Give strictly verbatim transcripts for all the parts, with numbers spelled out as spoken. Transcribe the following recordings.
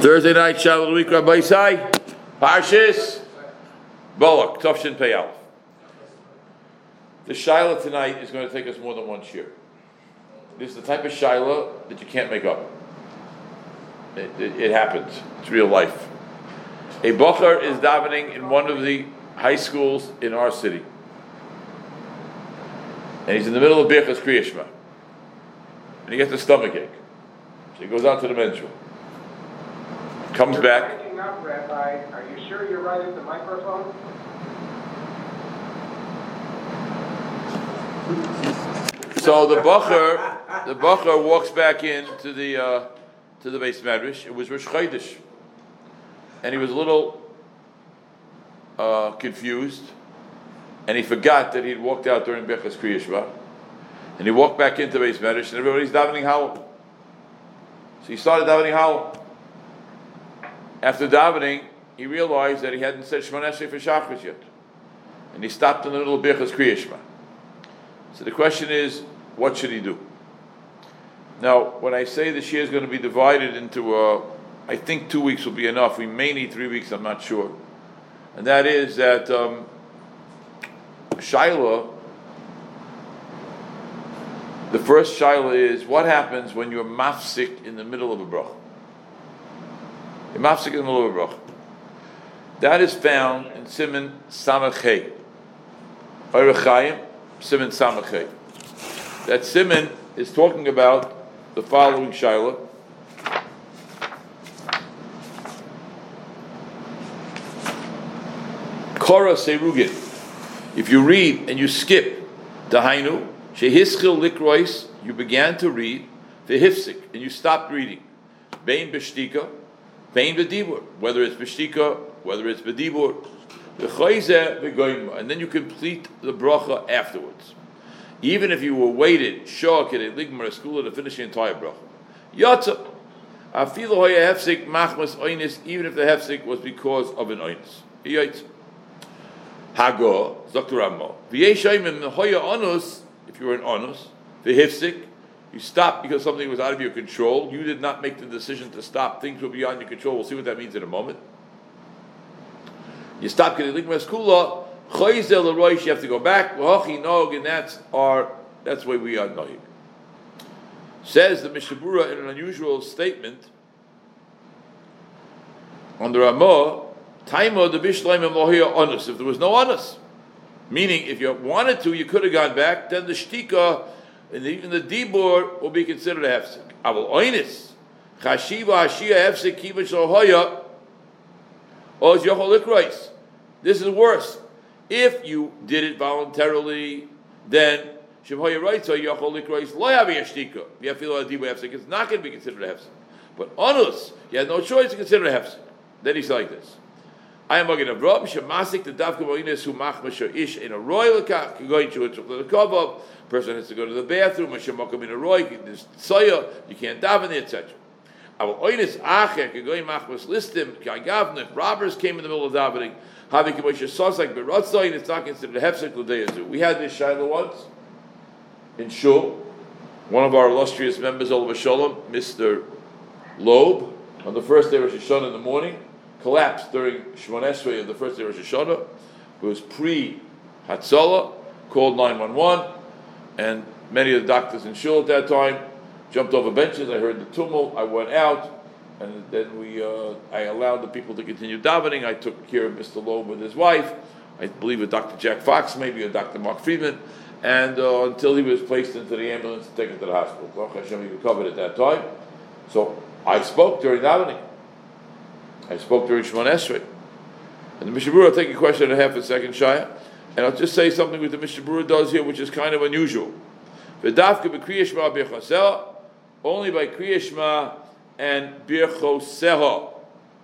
Thursday night, Shalom of the Week, Rabbi Isai, Parshis, Balak, Tufshin Pei Aleph. The Shaila tonight is going to take us more than one shir. This is the type of Shaila that you can't make up. It, it, it happens. It's real life. A Bocher is davening in one of the high schools in our city. And he's in the middle of Birchas Kriya Shema. And he gets a stomach ache. So he goes out to the men's room. Comes You're back. breaking up, Rabbi. Are you sure you're right at the microphone? So the Bocher, the Bocher walks back into the uh, to the Beis Medrash. It was Rosh Chodesh, and he was a little uh, confused, and he forgot that he'd walked out during Birchas Kriya Shema, and he walked back into Beis Medrash, and everybody's davening Hallel. So he started davening Hallel. After davening, he realized that he hadn't said Shemona Esrei for Shachris yet, and he stopped in the middle of Birchas Kriya Shema. So the question is, what should he do? Now, when I say the shir is going to be divided into, uh, I think two weeks will be enough. We may need three weeks, I'm not sure. And that is that um, Shaila, the first Shaila is, what happens when you're mafsik in the middle of a bracha? You're mafsik in the middle of a bracha. That is found in Siman Samachay. Orach Chaim, Siman Samachay. That Siman is talking about the following Shaila. Korah Serugin. If you read and you skip Dahainu, Shehischil Likrois, you began to read, Vehifsik, and you stopped reading. Bein Beshtika, Bein Bedibur, whether it's Beshtika, whether it's Bedibur, and then you complete the bracha afterwards. Even if you were waited, shok at a ligmar a school to finish the entire bracha. Yatsa, afilu hoya hefsik machmas oinis, even if the hefsik was because of an oinis. Yatsa. Hago, Doctor Rammo. V'yeshayim in hoya onus, if you were an onus, the hefsik, you stopped because something was out of your control. You did not make the decision to stop. Things were beyond your control. We'll see what that means in a moment. You stop getting ligmar skula. You have to go back, and that's our that's the way we are knowing. Says the Mishnah Berurah in an unusual statement on the Ramah, Taimo the Bishleim Mohia Onus. If there was no Onus, meaning if you wanted to, you could have gone back, then the Shtika and even the Dibur will be considered a Hefsik. Aval Oinis, Chashiva Hashia Hefsik Kiva Shohoya, Oz Yochol Ikrois. This is worse. If you did it voluntarily, then Shemhoya writes, so Yochol Likrois lo yavi yashtika. Yafilo adibu hefsek. It's not going to be considered a hefsek. But onus, you had no choice to consider a hefsek. Then he's like this: I am again Avram shemasik the davka moines who machmasher ish in a royal lekach going to the kovov. Person has to go to the bathroom. Mashemokum in a roy. There's tzoya. You can't daven, et cetera. Our oines acher going machmas listim kagavne. Robbers came in the middle of davening. Having Moshe sauce like Beratzayin, it's not considered a hefsek l'deyazu. We had this shaila once in Shul. One of our illustrious members, Olav Shalom, Mister Loeb, on the first day of Rosh Hashanah in the morning, collapsed during Shemona Esrei of the first day of Rosh Hashanah. It was pre-Hatzalah, called nine one one, and many of the doctors in Shul at that time jumped over benches. I heard the tumult. I went out. And then we, uh, I allowed the people to continue davening. I took care of Mister Loeb with his wife. I believe with Doctor Jack Fox, maybe, or Doctor Mark Friedman, and uh, until he was placed into the ambulance and taken to the hospital. Baruch Hashem, he recovered at that time. So I spoke during davening. I spoke during Shemona Esrei. And the Mishnah Berurah, I'll take a question in a half a second, Shaya, and I'll just say something that the Mishnah Berurah does here, which is kind of unusual. V'dafka b'Kriya Shema b'Chaseh, only by Kriya Shema and birchoseha.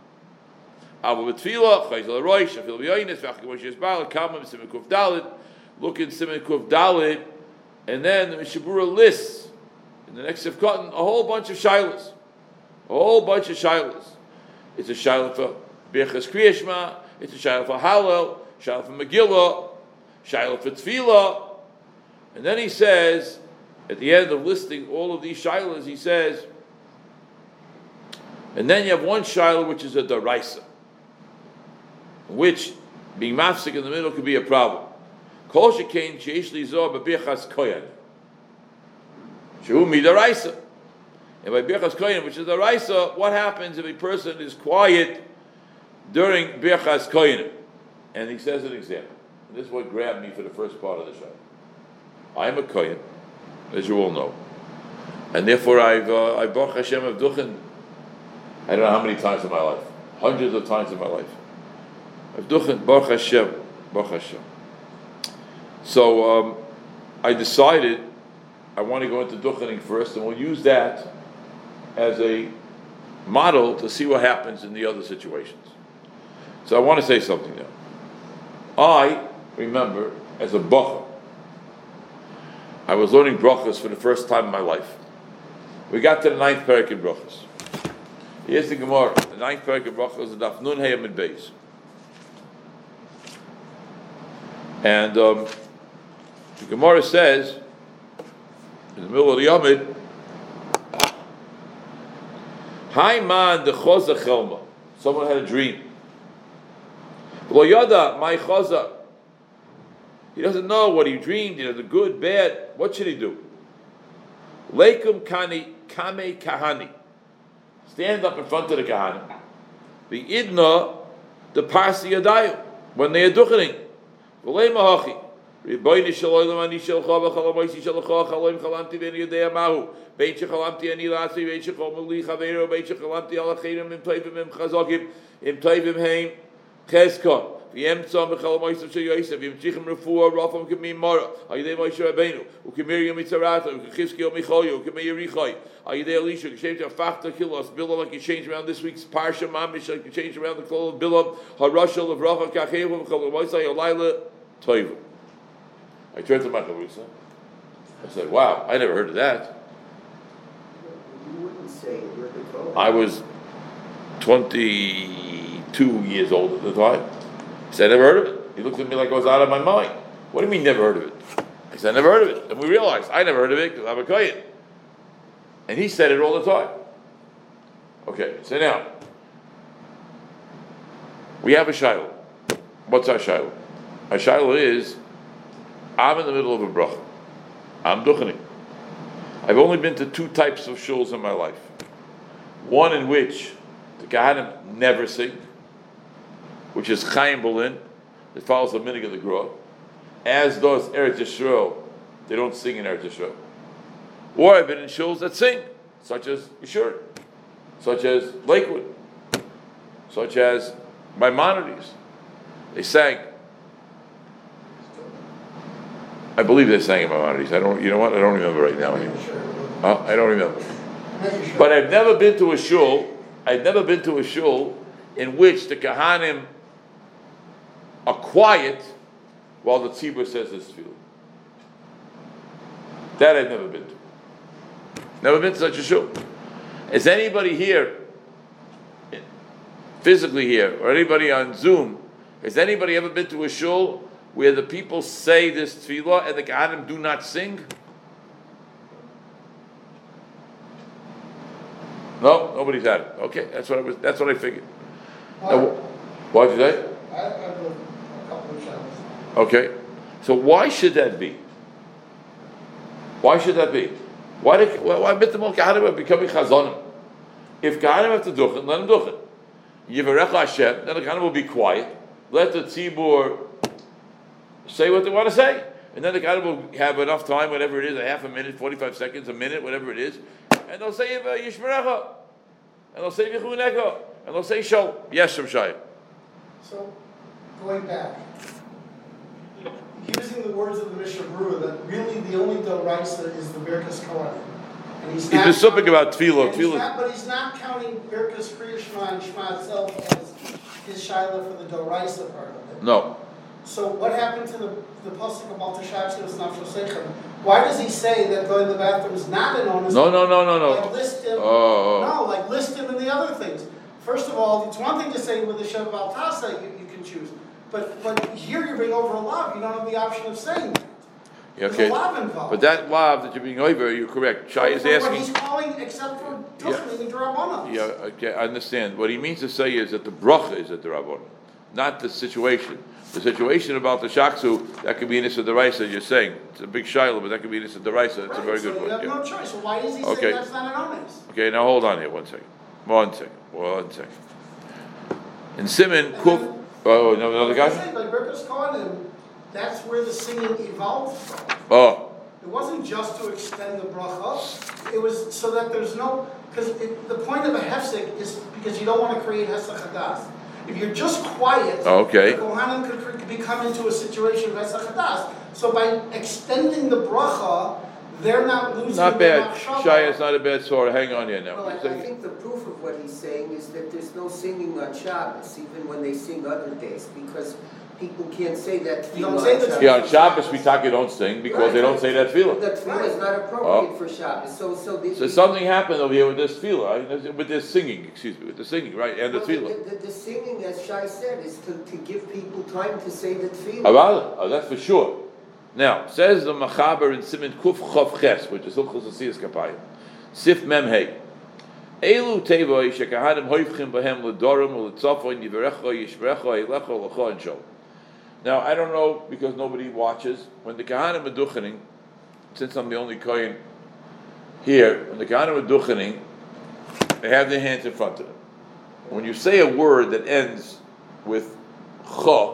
Abu B'Tfilah, Chayzel Roish, Shafil B'Yonis, V'Achim Moshe Yisbar, Kamam, Siman Kuf Dalet, look in Siman Kuf Dalet, and then the Mishnah Berurah lists, in the next Sefkatan, a whole bunch of shilas. A whole bunch of shilas. It's a shilah for Birchas Kriya Shema, it's a shilah for Hallel, shilah for Megillah, shilah for Tfilah, and then he says, at the end of listing all of these shilas, he says, And then you have one Shiloh which is a Daraisa, which being mafsik in the middle could be a problem. Kol shekain sheish lizor b'birchas kohen. Shehu midaraisa. And by birchas kohen, which is daraisa, what happens if a person is quiet during birchas kohen? And he says an example. And this is what grabbed me for the first part of the show. I am a kohen, as you all know, and therefore I've uh, I baruch Hashem of duchen. I don't know how many times in my life, hundreds of times in my life. I've duchen baruch Hashem, baruch Hashem. So um, I decided I want to go into duchening first, and we'll use that as a model to see what happens in the other situations. So I want to say something now. I remember as a bacher, I was learning brachas for the first time in my life. We got to the ninth parak in brachas. Here's the Gemara. The ninth parak in brachas is the Daf Nun Hey Amid Beis. And um, the Gemara says, in the middle of the Yamid, Hai man de choza chelma. Someone had a dream. Lo yada my choza. He doesn't know what he dreamed. He doesn't good, bad. What should he do? Leikum kani kame kahani. Stand up in front of the kahani. The idna the parsi yadayu when they are duchening. V'lei mahachi. Riboyni shaloylam ani shel chava chalamoisi shel chava chaloyim chalamti ben yadei amahu. Beit shechalamti ani latsi beit shechom li chaveiro beit shechalamti alachirim im toivim im chazokim im toivim heim cheskon. V'yemtzah mechalamoisav sheyoysev v'yemtzichim refuah rafam k'mim mara ayidei Moshe Rabbeinu u'k'miriam mitzarata u'k'chizkiel michoyu u'k'meir Yerichai ayidei Elisha k'shem t'afachta kilos Bilam like you change around this week's parsha mamish like you change around the kol of Bilam harashal of Racha k'achevu v'chalamoisai yolayla toivu. I turned to my Chavrusa. I said, wow, I never heard of that. You wouldn't say you're the I was twenty-two years old at the time. He said, I never heard of it. He looked at me like I was out of my mind. What do you mean, never heard of it? I said, I never heard of it. And we realized, I never heard of it because I'm a Kohen. And he said it all the time. Okay, so now, we have a Shiloh. What's our Shiloh? Our Shiloh is, I'm in the middle of a bracha. I'm duchening. I've only been to two types of shuls in my life. One in which the Kahanim never sing, which is Chaim Berlin, that follows the minig of the Gra, as does Eretz Yisrael. They don't sing in Eretz Yisrael. Or I've been in shuls that sing, such as Yeshurun, such as Lakewood, such as Maimonides. They sang. I believe they sang in Maimonides. I don't. You know what? I don't remember right now anymore. Uh, I don't remember. But I've never been to a shul. I've never been to a shul in which the Kahanim are quiet while the tzibur says his tefillah. That I've never been to. Never been to such a shul. Is anybody here, physically here, or anybody on Zoom, has anybody ever been to a shul where the people say this tefillah and the Kahanim do not sing? No, nobody's had it. Okay, that's what I was. That's what I figured. Now, what did you say? I have a couple of shadows. Okay, so why should that be? Why should that be? Why did why mitzvah Kahanim are becoming chazonim? If Kahanim have to duchen, let them duchen. Yivarech Hashem, then the Kahanim will be quiet. Let the tzibur say what they want to say, and then the Kahanim will have enough time, whatever it is, a half a minute, forty-five seconds, a minute, whatever it is, and they'll say Yishmerecha, and they'll say Yichunecha, and they'll say Shalom. Yes, Shem Shai. So, going back, using the words of the Mishnah Berurah, that really the only Doraisa is the Birkas Kohanim. And he's He's been something about Tefillah. and he's not- But he's not counting Birkas Kriya Shema and Shema itself as his Shiloh for the Doraisa part of it. No. So what happened to the the pasuk about the Shabbat Nafshosechem? Why does he say that going to the bathroom is not an onus? No, no, no, no, no. Like list him. Oh. No, like list him in the other things. First of all, it's one thing to say with the Shem Baltasa you, you can choose, but but here you're being over a lot. You don't have the option of saying that. There's Okay, a lav involved. but that lav that you're being over, you're correct. Shai is For what asking. he's calling, except for Duchening and Durabanan. Yeah, okay, I understand. What he means to say is that the bracha is a derabon, not the situation. The situation about the shaksu, that could be Nissa Deraisa, you're saying. It's a big shiloh, but that could be Nissa Deraisa. That's Right, a very so good you one. have Yeah. no choice. So why is he Okay. saying that's not an honest? Okay, now hold on here one second. One second. One second. In Simon, Kuf. then- Oh, no, another Like I guy? said, by Birkus Kohanim, that's where the singing evolved from. Oh, It wasn't just to extend the bracha. It was so that there's no, because the point of a hefsek is because you don't want to create hesach hadas. If you're just quiet, Okay. the Kohanim could, could become into a situation of hesach hadas. So by extending the bracha, they're not losing not their bad. machshava. Shai, it's not a bad sword. Hang on here now. Well, I, He's I saying- think the proof of what he's saying is that there's no singing on Shabbos, even when they sing other days, because people can't say that You tefillah don't say on the Shabbos. Yeah, on Shabbos we talk, you don't sing because they don't say that tefillah. That tefillah is not appropriate for Shabbos, so, so the... So something happened over here with this tefillah, right? With this singing, excuse me, with the singing, right? And the Well, tefillah. The, the, the singing, as Shai said, is to, to give people time to say the tefillah. Avala, oh, that's for sure. Now, says the Machaber in Siman Kuf Chav Ches, which is Hilchos Asiyas Kapayim, Sif Mem Hey. Elu Tevoi Shekahanim Hoifchim Bahem Ledorim Uletzafoin Yiverecha Yishmerecha Eilecha Lecha and Shol. Now, I don't know because nobody watches. When the Kahanim are duchening, since I'm the only Kohen here, when the Kahanim are duchening, they have their hands in front of them. When you say a word that ends with Cha,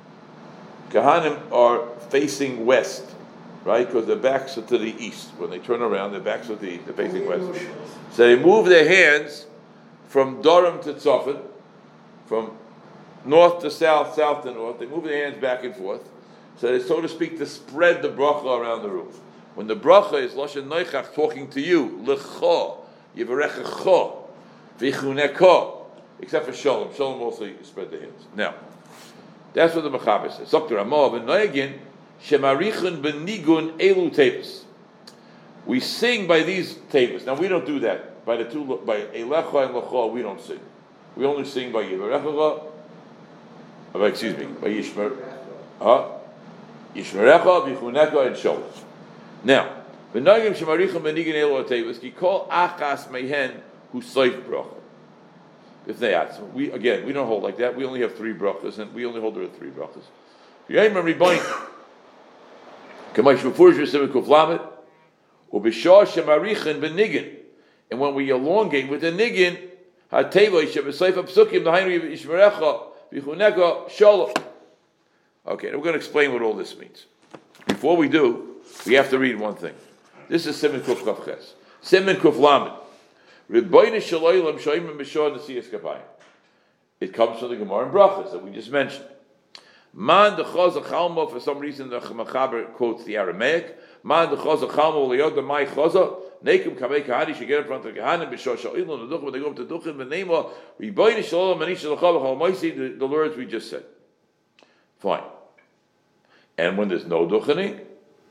Kahanim are facing west, right? Because their backs are to the east. When they turn around, their backs are to the east. They're facing west. So they move their hands from Durham to Tzofan, from north to south, south to north. They move their hands back and forth. So they, so to speak, to spread the bracha around the room. When the bracha is Lashon Noichach talking to you, L'cha, Yivarecha, Vichunecha, except for Shalom. Shalom also you spread the hands. Now, that's what the Mechaber says. Doctor Amor ben Noegin, Shemarichun ben Nigun Elu Tevis. We sing by these tables. Now we don't do that. By the two, by Elecha and Lecha, we don't sing. We only sing by Yivarecha, uh, excuse me, by Yishmer, uh, Yishmerecha, Vichunecha, and Shalom. Now, ben Noegin Shemarichun ben Nigun Elu Tevis, ki kol achas mehen hu soif bracha. If they ask, we again, we don't hold like that. We only have three brachas, and we only hold there are three brachas. And when we elongate with the nigin, okay, we're going to explain what all this means. Before we do, we have to read one thing. This is Siman Kuf Chav Ches. Siman Kuf Lamed. It comes from the Gemara in Brachas that we just mentioned. Man the Chazal Chalmo, for some reason the Mechaber quotes the Aramaic. Man the Chazal Chalmo liyod the Mai Chazal. Nekim Kamei Kahani should get in front of the Kahanim b'shor sha'ilu the when they go up to Duchim v'neimo Riboyne Shalom Manish L'chav Chal Moisi, the words we just said. Fine. And when there's no Duchening,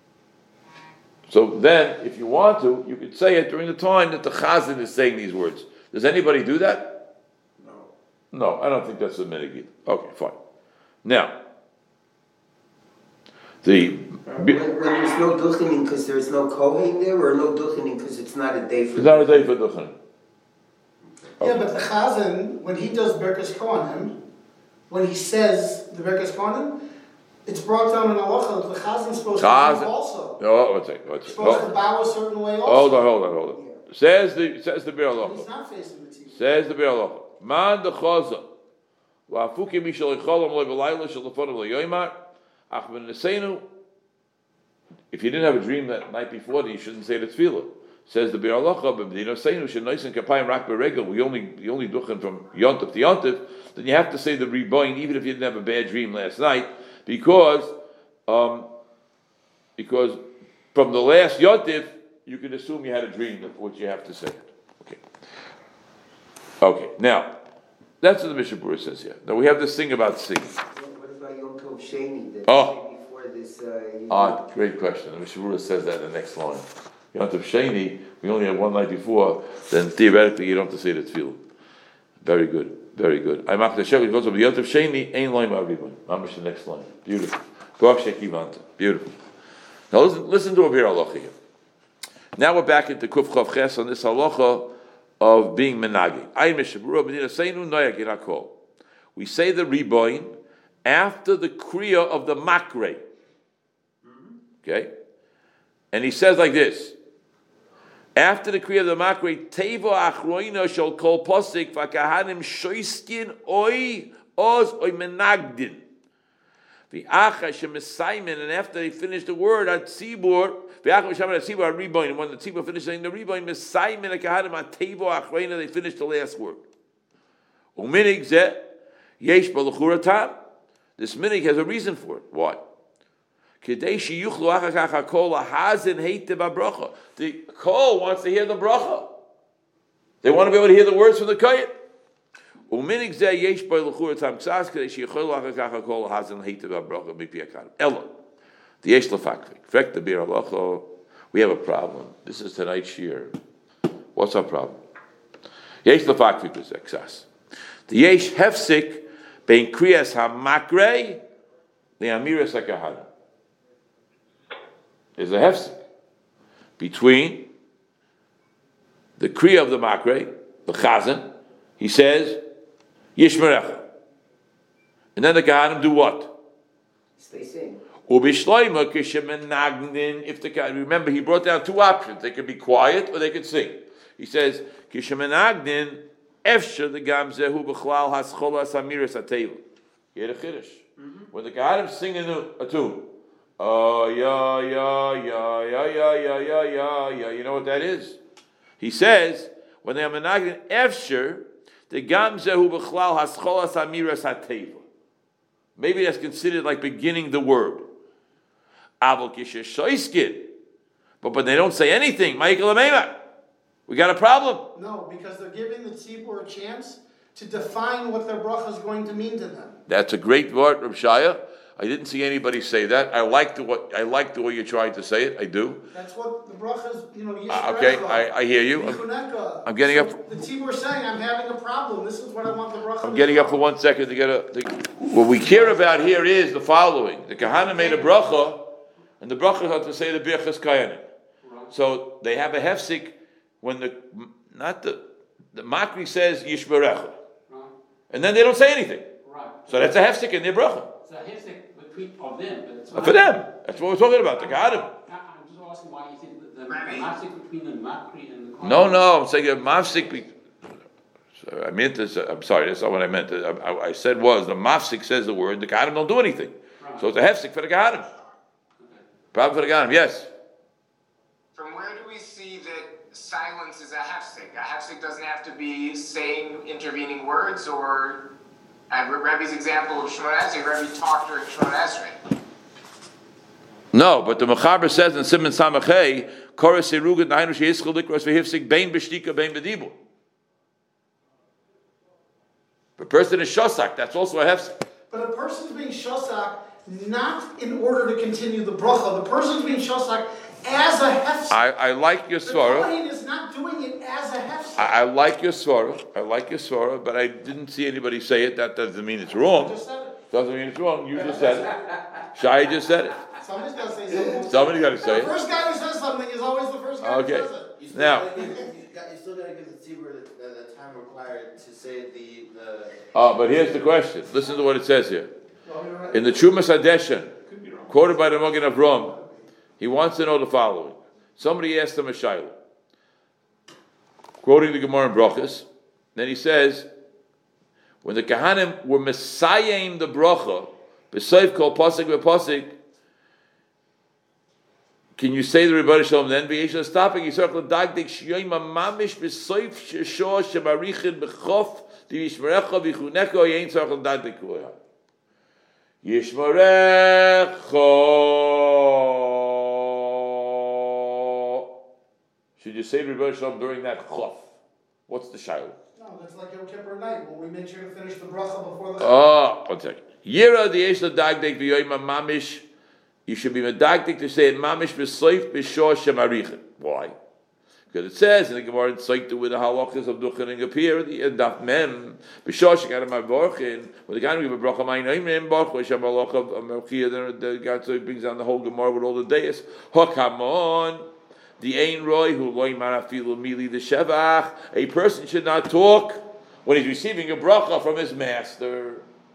so then, if you want to, you could say it during the time that the Chazan is saying these words. Does anybody do that? No. No, I don't think that's the minhag. Okay, fine. Now, the When, when there's no duchening because there's no kohen there, or no duchening because it's not a day for... it's not a day for duchening. Yeah, but the Chazan, when he does Birkas Kohanim, when he says the Birkas Kohanim, it's brought down in halacha that the Chazan is supposed Chazan. to do also. No, one second, one second. Supposed Hold, to bow a certain way also. hold on, hold on, hold on. Says the says the Be'er He's Halacha. not facing the T V. Says the Be'er Halacha. Man the Chazal. Va'afukim mishal yicholam loy v'layla shal lefonim loyoymar. Ach v'nesenu. If you didn't have a dream that night before, then you shouldn't say the tefillah. Says the Be'er Halacha, b'mdino seinu shenoisen kapayim rak beregel. We only we only duchen from yontif to yontif. Then you have to say the riboin even if you didn't have a bad dream last night, because um, because from the last yontif you can assume you had a dream of what you have to say. Okay. Okay. Now that's what the Mishnah Berurah says here. Now we have this thing about singing. What about Yom Tov Sheni that Oh. before this... Uh, Ah, great question. The Mishnah Berurah says that in the next line. Yom Tov Sheni, we only have one night before, then theoretically you don't have to say the tefillah. Very good, very good. I'm after Shevit goes over Yom Tov Sheni, ain't line Ma'aribon. Mamish the next line. Beautiful. Baruch Shekivanta. Beautiful. Now listen, listen to a bir halacha here. Now we're back into Kuf Chav Ches on this halacha of being menagi. We say the riboin after the kriya of the makre. Okay? And he says like this. After the kriya of the makre, tevo achroina shall call posik v'kahanim shoiskin oi oz oi menagdin. The acha shemesaimen, and after they finish the word at tzibur, the acha shemesaimen at tzibur riboin, and when the tzibur finishes saying the riboin, mesaimen akahadim at tevo achreina, they finish the last word. Uminig zeh yesh balachuratam. This minig has a reason for it. Why? Kedei sheyuchlu achakach hakol hazen heite babracha. The kol wants to hear the bracha. They want to be able to hear the words from the kayit. Uminig zeh yesh balachuratam ksas kedei sheyuchlu achakach hakol hazen heite babracha mipi akadim. Ella, the yesh lefakvik. Frek the bir halacha. We have a problem. This is tonight's year. What's our problem? Yesh lefakvik is ksas. The yesh hefsik bein kriyas hamakre the amiras hakahana. There's a hefsik between the kriya of the makre, the chazan. He says yishmerecha, and then the kahanim do what? They sing. Ubishloima kishemenagnin. If the remember, he brought down two options. They could be quiet or they could sing. He says kishemenagnin. Efsher the gamzehu b'chlal hascholas amiras ateva. He had a chiddush. When the Kahanim sing a, a tune, oh yeah yeah yeah yeah yeah yeah yeah yeah yeah, you know what that is? He says when they are menagin efsher the gamzehu b'chlal hascholas amiras ateva. Maybe that's considered like beginning the word. Avol kishe shoiskin, but but they don't say anything. Ma'ikal ameimah. We got a problem. No, because they're giving the tzibur a chance to define what their bracha is going to mean to them. That's a great word, Reb Shaya. I didn't see anybody say that. I like the what I like the way you're trying to say it. I do. That's what the bracha is. You know. Uh, okay, I, I hear you. I'm, I'm getting so up. The tzibur is saying, "I'm having a problem. This is what I want the bracha." I'm getting up for one second to get a. To, what we care about here is the following: the Kahana made a bracha, and the bracha had to say the birchas kayanim. So they have a hefsik. When the not the the makri says yishmerecha, right. And then they don't say anything, right? So that's a hefsek in their bracha. It's a hefsek between of them, but it's for them. That's what we're talking about. The gadim. I'm just asking why you think the, the mafsik between the makri and the. No, no, I'm saying a mafsik. Be, I meant this. I'm sorry, that's not what I meant. I, I, I said was the mafsik says the word. The gadim don't do anything, right. So it's a hefsek for the gadim. Okay. Problem for the gadim. Yes. From where do we see that silence is a hefsek? A hefsek doesn't have to be saying intervening words, or at Rebbe's example of Shemona Esrei, Rebbe talked during Shemona Esrei. No, but the Mechaber says in Siman Samachei, Koras Eruga Nainu Sheyischel Likros VeHifsik Bein B'Shtika Bein B'Dibur. The person is shosak. That's also a hefsek. But a person's being shosak not in order to continue the bracha. The person's being shosak as a hefsek. I, I like your svara. The Kohen is not doing it as a hefsek. I, I like your svara. I like your svara, but I didn't see anybody say it. That doesn't mean it's wrong. I just said it. Doesn't mean it's wrong. You just said it. Shai just said it. Somebody's got to say something. Somebody's got to say the it. The first guy who says something is always the first guy okay. who says it. You now, gotta give, you, got, you still got to give the tzibur the, the time required to say the the. Oh, uh, but here's the question. Listen to what it says here. In the Trumas Hadeshen, quoted by the Magen Avram, he wants to know the following. Somebody asked him a shayla, quoting the Gemara in Brachas. Then he says, when the Kahanim were Messiahing the bracha, b'seif kol pasik v'pasik, can you say the Rebbeinu Shalom then? V'yesh stopping. He circled dagdik shyoyma mamish b'seif sheshor shemarichin b'chof divishmerecha v'chuneka yein circled dagdik kuya. Yishmerecha. Should you say the Rebbeinu Shalom during that chof? What's the shayla? No, that's like Yom Kippur night when we make sure to finish the bracha before the. Oh, one second. Yira the yesh dagdik v'yoyma mamish. You should be medagdik to say it mamish b'soif b'shor shemarichin. Why? Because it says in the Gemara, it's like with the halachas of Duchen and Gapir, the Daf Mem, B'shosh got my borchin. When the guy give a bracha, my name in borch, which have a halach of Melchia, the guy so he brings down the whole Gemara with all the days. Hokamon, the Ein Roy who loy marafilu mili the shevach. A person should not talk when he's receiving a bracha from his master.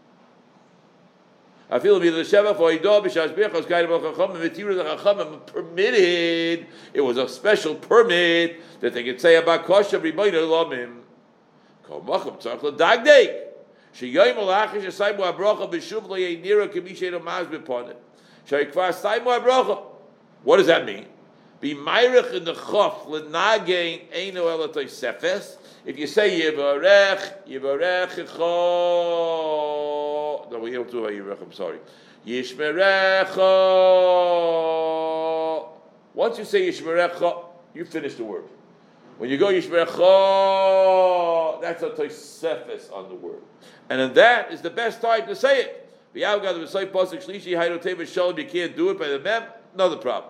I feel the sheva for ido b'shas b'chos guide of chachamim v'tiru the chachamim permitted. It was a special permit that they could say about kosher ribono lomim. Kol macham tzarich l'dagdek sheyoyim olachish asaymu habracha b'shuv lo yeinira k'misheinu maz b'ponim sheyikvar asaymu habracha. What does that mean? Be myrich in the chof l'nagein eino elatoy sefes. If you say Yivarech, Yivarech Echo, no, we don't do Yivarech, I'm sorry. Yishmerecha. Once you say Yishmerecha, you finish the word. When you go Yishmerecha, that's a Tosefes on the word. And then that is the best time to say it. You can't do it by the mem, another problem.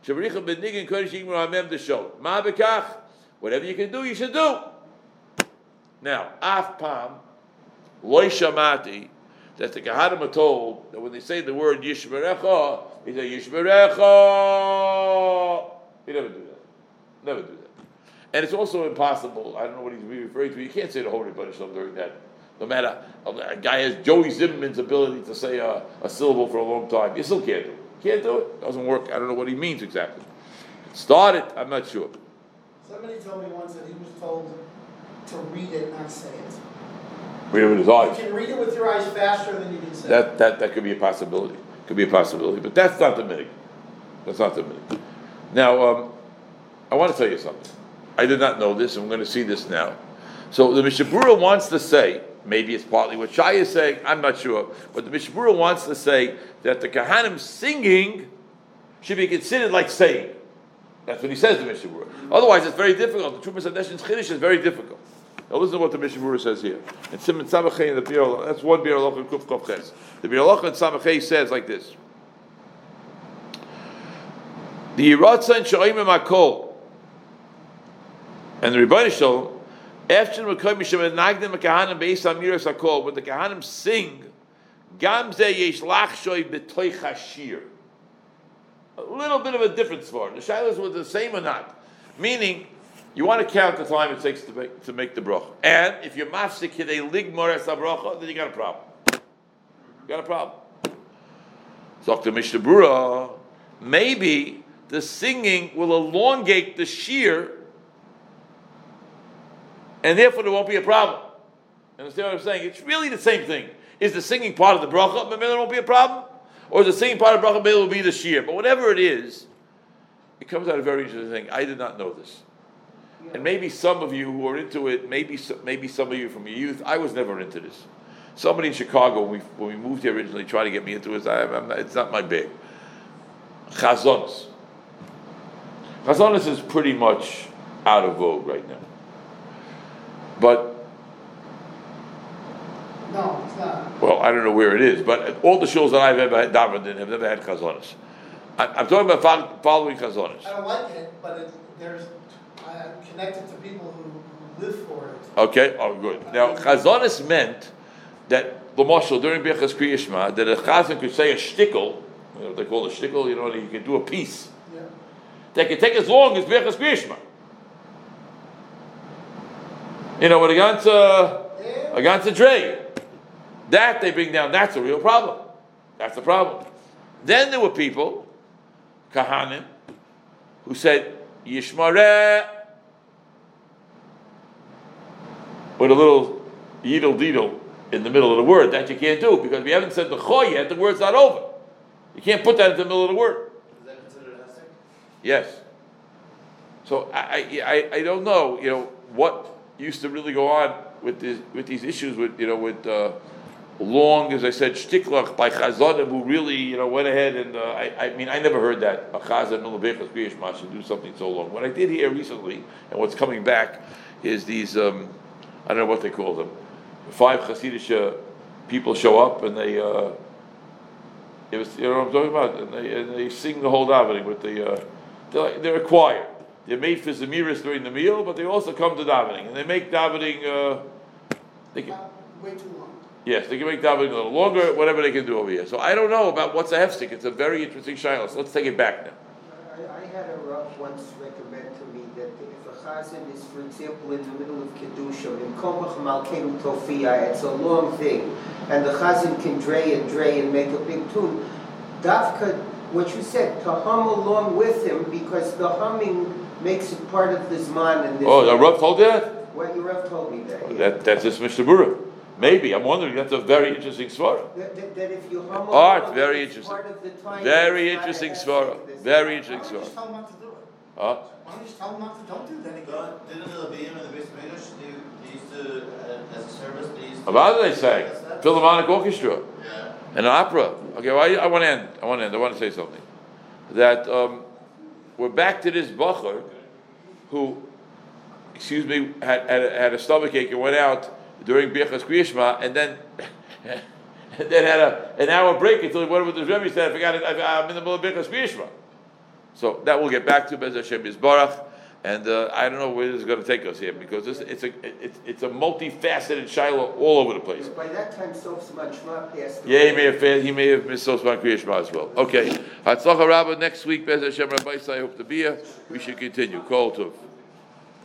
Whatever you can do, you should do. Now, af pam, loy shamati, that the Kahanim are told that when they say the word Yishmerecha, they say Yishmerecha. You never do that. Never do that. And it's also impossible. I don't know what he's referring to. You can't say the Holy Rebbeinu Shalom during that. No matter, a guy has Joey Zimmerman's ability to say a, a syllable for a long time. You still can't do it. Can't do it. Doesn't work. I don't know what he means exactly. Start it. I'm not sure. Somebody told me once that he was told to read it, not say it. Read it with his eyes. You can read it with your eyes faster than you can say that, it. That that could be a possibility. Could be a possibility. But that's not the minig. That's not the minig. Now, um, I want to tell you something. I did not know this, and I'm going to see this now. So the Mishnah Berurah wants to say, maybe it's partly what Shai is saying, I'm not sure, but the Mishnah Berurah wants to say that the Kahanim singing should be considered like saying. That's what he says, the Mishnah Berurah. Otherwise, it's very difficult. The Trumas Hadeshin's Chiddush is very difficult. Now listen to what the Mishnah Berurah says here. In Simon Samachay in the Bir Halacha, that's one Bir Halacha and Kuf Kuf Ches. The Bir Halacha in Samachay says like this: the Yiratzan Sha'imim Hakol, and the Rebbeinu Shalom, after the Mekoyim Nagdim Kahanim Beis Amiras Hakol, when the Kahanim sing, Gam Ze Yesh Lachshoy B'Toich Hashir. A little bit of a difference for it. The Shilas was the same or not. Meaning, you want to count the time it takes to make, to make the bracha. And if you're mafsik hidei ligmor es bracha, then you got a problem. You got a problem. So the Mishnah Berurah, maybe the singing will elongate the shear, and therefore there won't be a problem. Understand what I'm saying? It's really the same thing. Is the singing part of the bracha, but maybe there won't be a problem? Or the singing part of bracha maybe will be the shear. But whatever it is, it comes out a very interesting thing. I did not know this. Yeah. And maybe some of you who are into it, maybe maybe some of you from your youth, I was never into this. Somebody in Chicago, when we, when we moved here originally, tried to get me into it. I, I'm not, it's not my bag. Chazonos. Chazonos is pretty much out of vogue right now. But No, it's not. well, I don't know where it is, but all the shows that I've ever had davened in have never had chazonos. I'm talking about following chazonos. I don't like it, but it, there's I'm connected to people who, who live for it. Okay, oh good. Now chazonos meant that the marshal during Birchas Kriya Shema that a chazan could say a shtickle, you know what they call a shtickle, you know, he could do a piece. Yeah. That could take as long as Birchas Kriya Shema. You know, with a ganze, a ganze Dre. That they bring down, that's a real problem. That's the problem. Then there were people, Kahanim, who said, Yishmareh, with a little yidel deedle in the middle of the word. That you can't do, because we haven't said the cho yet, the word's not over. You can't put that in the middle of the word. Is that considered a hesek? Yes. So I, I, I don't know, you know, what used to really go on with this, with these issues, with you know, with uh, long, as I said, shtiklach by chazanim who really, you know, went ahead and uh, I, I mean, I never heard that a chazan milabechas biyishma should do something so long. What I did hear recently, and what's coming back, is these um, I don't know what they call them. Five Hasidic uh, people show up and they, uh, it was, you know what I'm talking about, and they and they sing the whole davening with the, uh, they're, like, they're a choir. they're made for Zemiris during the meal, but they also come to davening, and they make davening. Uh, they can, Uh, Way too long. yes, they can make davening a little longer, whatever they can do over here. So I don't know about what's a hefsek. It's a very interesting shiloh. So let's take it back now. I, I had a Rav once recommend to me that if a chazan is, for example, in the middle of Kedusha, in Komach Malkeinu Tofiyah, it's a long thing, and the chazan can dray and dray and make a big tune. Davka, what you said, to hum along with him, because the humming makes it part of the Zman. And this Oh, the Rav told you that? Well, your Rav told me that. Yeah. That that's just Mishnah Berurah. Maybe I'm wondering. That's a very interesting svara. That, that, that if you hum Art, along, very it's interesting. part of the time, Very it's not a interesting hefsek, svara. this- Very Why interesting don't you just svara. tell them not to do it? Huh? Why don't you just tell them not to, don't do that again? Don't- Didn't the Levim and the Beis Mikdash, they, they used to, uh, as a service, they used to. About it, they sang Philharmonic Orchestra Yeah. and an opera. Okay, well, I, I want to end. I want to end. I want to say something. That um, we're back to this bacher who, excuse me, had, had, had a stomach ache and went out during Birchas Kriyishma, and then and then had a an hour break until he went over to the Rebbe. He said, "I forgot it. I, I'm in the middle of Birchas Kriyishma." So that we'll get back to Bez Hashem Yisbarach, and uh, I don't know where this is going to take us here because this, it's a it's, it's a multifaceted shiloh all over the place. By that time, Sof Zman Shema passed Yeah, he away. may have failed, he may have missed Sosman Kriya Shema as well. Okay, Hatzlacha Rabbah next week. Bez Hashem Rabbi I hope to be here. We should continue. Kol Tov.